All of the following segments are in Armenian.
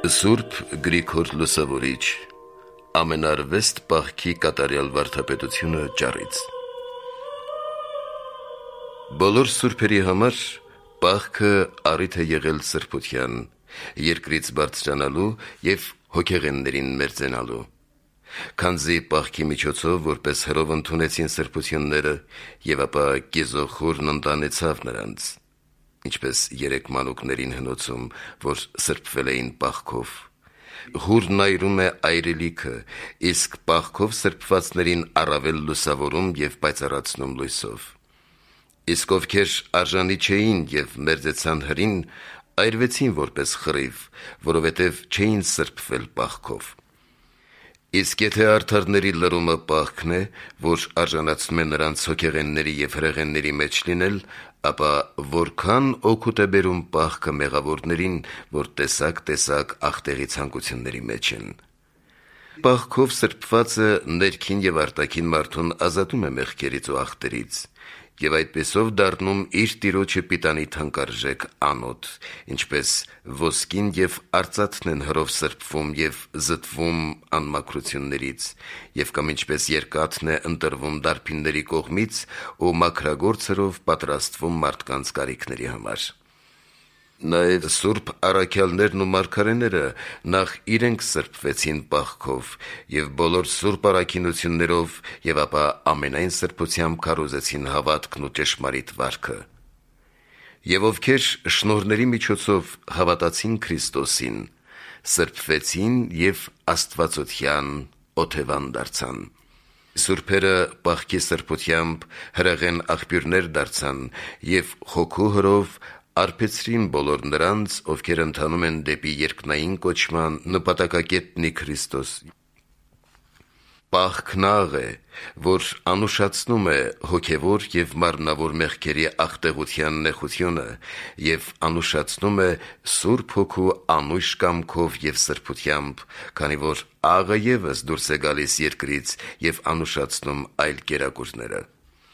Սուրբ Գրիգոր Լուսավորիչ ամենարվեստ պահքի կատարյալ վարդապետությունը ճառից։ Բոլոր սուրբերի համար պահքը առիթ է եղել սրբության, երկրից բարձրանալու և հոգեղեններին մերձենալու։ Քանզի պահքի միջոցով որպես հրով ընդունեցին սրբությունները և ապա կիզոխուրն ընտանեցավ նրանց, ինչպես 3 մանուկներին հնոցում, որ սրբվել էին պահքով։ Հուրն այրում է այրելիքը, իսկ պահքով սրբվածներին առավել լուսավորում և պայծառացնում լույսով։ Իսկ ովքեր արժանի չէին և մերձեցան հրին, այրվեցին որպես խռիվ, որովհետև չէին սրբվել պահքով։ Իսկ եթե արդարների լրումը պահքն է, որ արժանացնում է նրանց հոգեղենների և հրեղենների մեջ լինել, ապա որքան օգուտ է բերում պահքը մեղավորներին, որ տեսակ ախտեղի ցանկությունների մեջ են։ Պահքով սրբվածը ներքին և արտաքին մարդուն ազատում է մեղքերից ու ախտերից և այդպիսով դառնում իր Տիրոջը պիտանի թանկարժեք անոթ, ինչպես ոսկին և արծաթն են հրով սրբվում և զտվում անմաքրություններից, և կամ ինչպես երկաթն է ընտրվում դարբինների կողմից ու մաքրագործ հրով պատրաստվում մարդկանց կարիքների համար։ Նաև սուրբ առաքյալներն ու մարգարեները նախ իրենք սրբվեցին պահքով և բոլոր սուրբ առաքինություններով և ապա ամենայն սրբությամբ քարոզեցին հավատքն ու ճշմարիտ վարքը։ Եվ ովքեր շնորհների միջոցով հավատացին Քրիստոսին, սրբվեցին և աստվածության օթևան դարձան։ Սուրբերը պահքի սրբությամբ հրեղեն աղբյուրներ դարձան և հոգու հրով արբեցրին բոլոր նրանց, ովքեր ընթանում են դեպի երկնային կոչման նպատակակետն Քրիստոս։ Պահքն աղ է, որ անուշացնում է հոգևոր և մարմնավոր մեղքերի աղտեղության նեխությունը և անուշացնում է Սուրբ Հոգու անույշ կամքով և սրբությամբ, քանի որ աղը ևս դուրս է գալիս երկրից և անուշացնում այլ կերակուրները։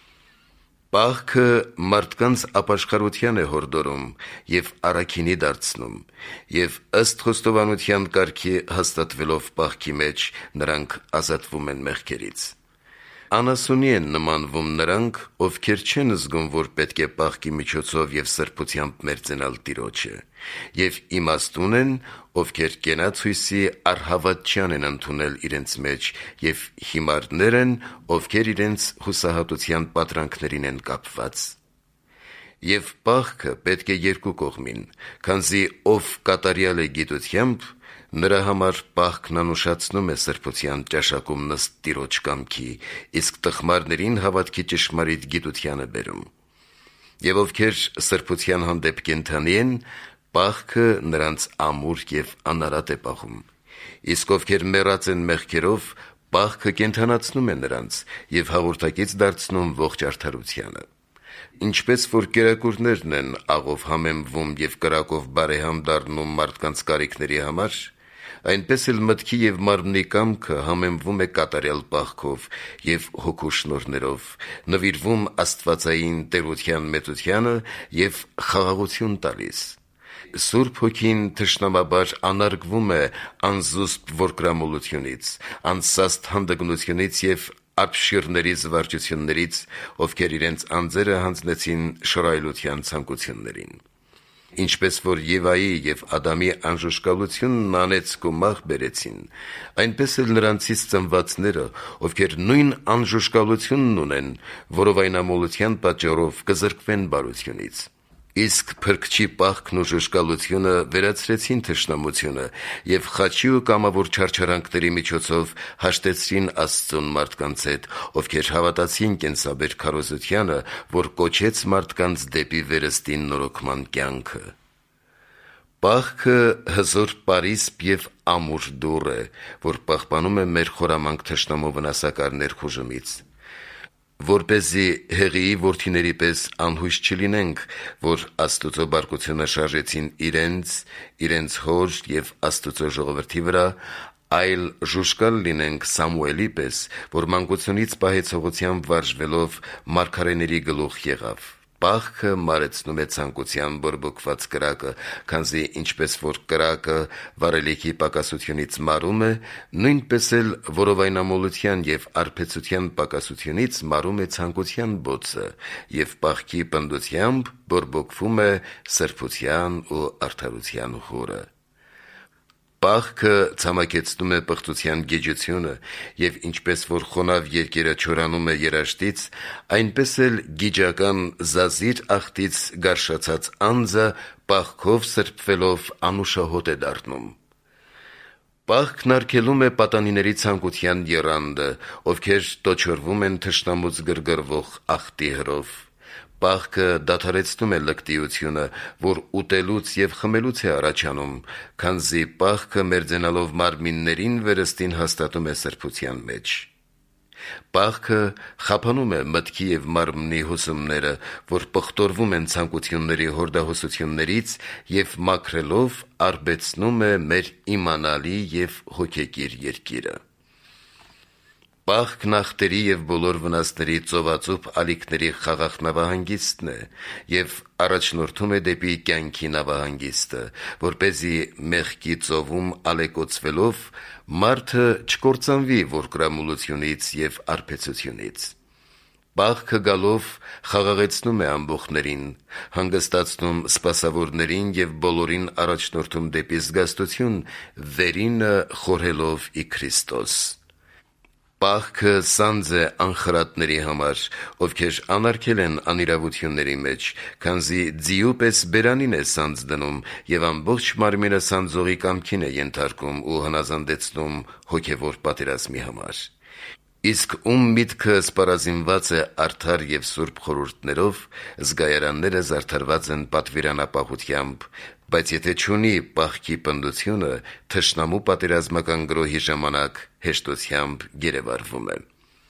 Պահքը մարդկանց ապաշխարության է հորդորում և առաքինի դարձնում, և ըստ խոստովանության կարգի հաստատվելով պահքի մեջ նրանք ազատվում են մեղքերից։ Անասունի են նմանվում նրանք, ովքեր չեն զգում, որ պետք է պահքի միջոցով և սրբությամբ մերձենալ Տիրոջը, և իմաստուն են, ովքեր կենաց հույսի առհավատչյան են ընդունել իրենց մեջ, և հիմարներ են, ովքեր իրենց հուսահատության պատրանքներին են կապված։ Եվ պահքը պետք է երկու կողմին, քանզի ով կատարյալ է գիտությամբ, նրա համար պահքն անուշացնում է սրբության ճաշակումն ըստ Տիրոջ կամքի, իսկ տխմարներին հավատքի ճշմարիտ գիտության է բերում։ Եվ ովքեր սրբության հանդեպ կենդանի են, պահքը նրանց ամուր և անարատ է պահում։ Իսկ ովքեր մեռած են մեղքերով, պահքը կենդանացնում է նրանց և հաղորդակից դարձնում ողջ արդարությանը։ Ինչպես որ կերակուրներն են աղով համեմվում և կրակով բարեհամ դառնում մարդկանց կարիքների համար, այնպես էլ մտքի և մարմնի կամքը համեմվում է կատարյալ պահքով և հոգու շնորհներով, նվիրվում աստվածային տերության մեծությանը և խաղաղություն տալիս։ Սուրբ Հոգին թշնամաբար անարգվում է անզուսպ որդկրամոլությունից, անսաստ հանդգնությունից և ապշիրների զվարճություններից, ովքեր իրենց անձերը հանձնեցին շռայլության ցանկություններին։ Ինչպես որ Եվայի և Ադամի անժուշկալությունն անեծք ու մահ բերեցին, այնպես էլ նրանցից ծնվածները, ովքեր նույն անժուշկալությունն ունեն, որովայնամոլության պատճառով կզրկվեն բարությունից։ Իսկ Փրկչի պահքն ու ժուշկալությունը վերացրեցին թշնամությունը և խաչի ու կամավոր չարչարանքների միջոցով հաշտեցրին Աստծուն մարդկանց հետ, ովքեր հավատացին կենսաբեր քարոզությանը, որ կոչեց մարդկանց դեպի վերստին նորոգման կյանքը։ Պահքը հզոր պարիսպ և ամուր դուռ է, որ պահպանում է մեր խորամանկ թշնամու վնասակար ներխուժումից, որպեսզի Հեղիի որդիների պես անհույս չլինենք, որ Աստուծո բարկությունը շարժեցին իրենց հոր և Աստուծո ժողովրդի վրա, այլ ժուշկալ լինենք Սամուելի պես, որ մանկությունից պահեցողությամբ վարժվելով մարգարեների գլուխ եղավ։ Պահքը մարեցնում է ցանկության բորբոքված կրակը, քանզի ինչպես որ կրակը վարելիքի պակասությունից մարում է, նույնպես էլ որովայնամոլության եւ արբեցության պակասությունից մարում է ցանկության բոցը, եւ պահքի պնդությամբ բորբոքվում է սրբության ու արդարության խորը։ Պահքը ցամաքեցնում է պղծության գիջությունը, եւ ինչպես որ խոնավ երկերը չորանում է երաշտից, այնպես էլ գիջական զազիր աղտից գարշացած անձը պահքով սրբվելով անուշահոտ է դառնում։ Պահքն արգելում է պատանիների ցանկության եռանդը, ովքեր տոչորվում են թշնամուց գրգռվող աղտի հրով։ Պահքը դադարեցնում է լկտիությունը, որ ուտելուց եւ խմելուց է առաջանում, քանզի պահքը մերձենալով մարմիններին վերստին հաստատում է սրբության մեջ։ Պահքը խափանում է մտքի եւ մարմնի հուսումները, որ պղտորվում են ցանկությունների հորդահոսություններից եւ մաքրելով արբեցնում է մեր իմանալի եւ հոգեկիր երկիրը։ Պահքն ախտերի եւ բոլոր վնասների ծովածուփ ալիքների խաղաղ նավահանգիստն է եւ առաջնորդում է դեպի կյանքի նավահանգիստը, որպեսզի մեղքի ծովում ալեկոծվելով մարդը չկործանվի որկրամոլությունից եւ արբեցությունից։ Պահքը գալով խաղաղեցնում է ամբոխներին, հանգստացնում սպասավորներին եւ բոլորին առաջնորդում դեպի զգաստություն, վերինը խորհելով ի Քրիստոս։ Պահքը սանձ է անխրատների համար, ովքեր անարգել են անիրավությունների մեջ, քանզի ձիու պես բերանին է սանձ դնում եւ ամբողջ մարմինը սանձողի կամքին է ենթարկում ու հնազանդեցնում հոգեվոր պատերազմի համար։ Իսկ ում միտքը սպառազինված է արդար եւ սուրբ խորհուրդներով, զգայարանները զարդարված են պատվիրանապահությամբ, բայց եթե չունի պահքի պնդությունը, թշնամու պատերազմական գրոհի ժամանակ հեշտությամբ գերեվարվում է։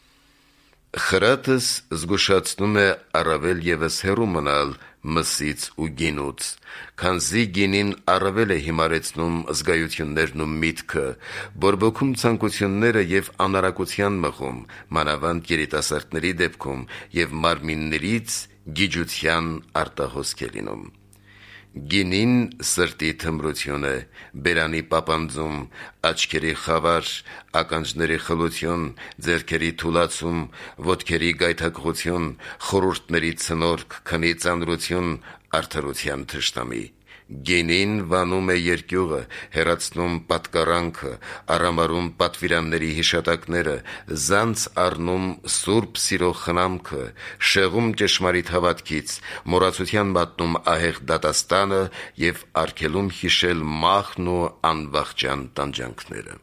Խրատս զգուշացնում է առավել եւս հեռու մնալ մսից ու գինուց, քանզի գինին առավել է հիմարեցնում զգայություններն ու միտքը, բորբոքում ցանկությունները եւ անարակության մղում, մանավանդ երիտասարդների դեպքում, եւ մարմիններից գիջության արտահոսք է լինում։ Գինին սրտի թմրություն է, բերանի պապանձում, աչքերի խավար, ականջների խլություն, ձեռքերի թուլացում, ոտքերի գայթակղություն, խորհուրդների ցնորք, քնի ծանրություն, արդարության թշնամի։ Գինին վանում է երկյուղը, հեռացնում պատկառանքը, արամարում պատվիրանների հիշատակները, զանց առնում սուրբ սիրո խնամքը, շեղում ճշմարիտ հավատքից, մոռացության մատնում ահեղ դատաստանը եւ արգելում հիշել մահն ու անվախճան տանջանքները։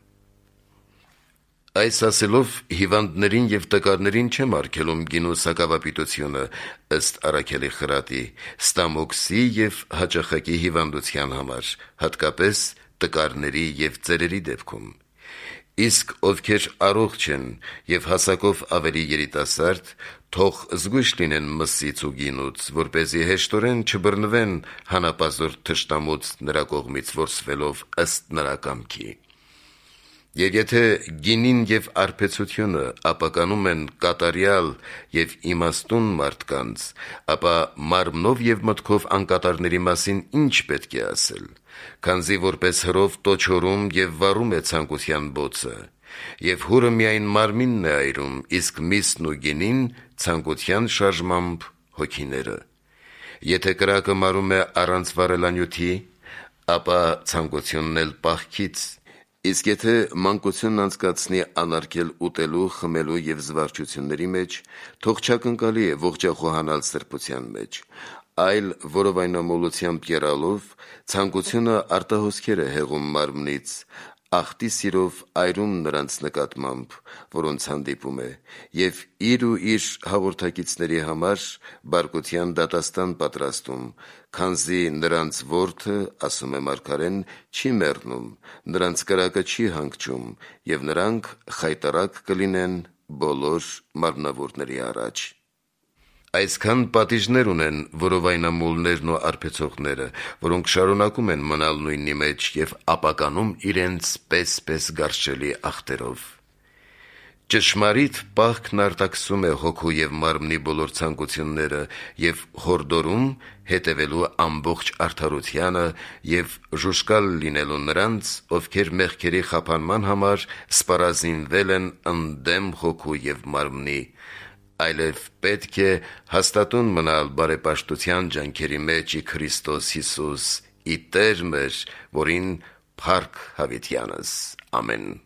Այս ասելով հիվանդներին եւ տկարներին չեմ արգելում գինու սակավապիտությունը, ըստ Առաքելի խրատի, ստամոքսի եւ հաճախակի հիվանդության համար, հատկապես տկարների եւ ծերերի դեպքում։ Իսկ ովքեր առողջ են եւ հասակով ավելի երիտասարդ, թող զգույշ լինեն մսից ու գինուց, որպեսզի հեշտորեն չբռնվեն հանապազորդ թշնամուց նրա կողմից որսվելով ըստ նրա կամքի։ Եվ եթե գինին եւ արբեցությունը ապականում են կատարյալ եւ իմաստուն մարդկանց, ապա մարմնով եւ մտքով անկատարների մասին ինչ պետք է ասել, քանզի որպես հրով տոչորում եւ վառում է ցանկության բոցը, եւ հուրը միայն մարմինն է այրում, իսկ միսն ու գինին ցանկության շարժմամբ հոգիները։ Եթե կրակը մարում է առանց վառելանյութի, ապա ցանկությունն էլ պահքից։ Իսկ եթե մանկությունն անցկացնի անարգել ուտելու, խմելու եւ զվարճությունների մեջ, թող չակնկալի է ողջախոհանալ սրբության մեջ, այլ որովայնամոլությամբ եռալով ցանկությունը արտահոսքեր է հեղում մարմնից, աղտի սիրով այրում նրանց նկատմամբ, որոնց հանդիպում է, եւ իր ու իր հաղորդակիցների համար բարկության դատաստան պատրաստում, քանզի նրանց որդը, ասում է մարգարեն, չի մեռնում, նրանց կրակը չի հանգչում, եւ նրանք խայտարակ կլինեն բոլոր մարմնավորների առաջ։ Այսքան պատիժներ ունեն որովայնամոլներն ու արբեցողները, որոնք շարունակում են մնալ նույնի մեջ եւ ապականում իրենց պես գարշելի ախտերով։ Ճշմարիտ պահքն արտաքսում է հոգու և մարմնի բոլոր ցանկությունները և հորդորում հետևելու ամբողջ արդարությանը և ժուժկալ լինելու նրանց, ովքեր մեղքերի խափանման համար սպառազինվել են ընդդեմ հոգու և մարմնի, այլև պետք է հաստատուն մնալ բարեպաշտության ջանքերի մեջ ի Քրիստոս Հիսուս, ի Տեր մեր, որին փառք հավիտյանս։ Ամեն։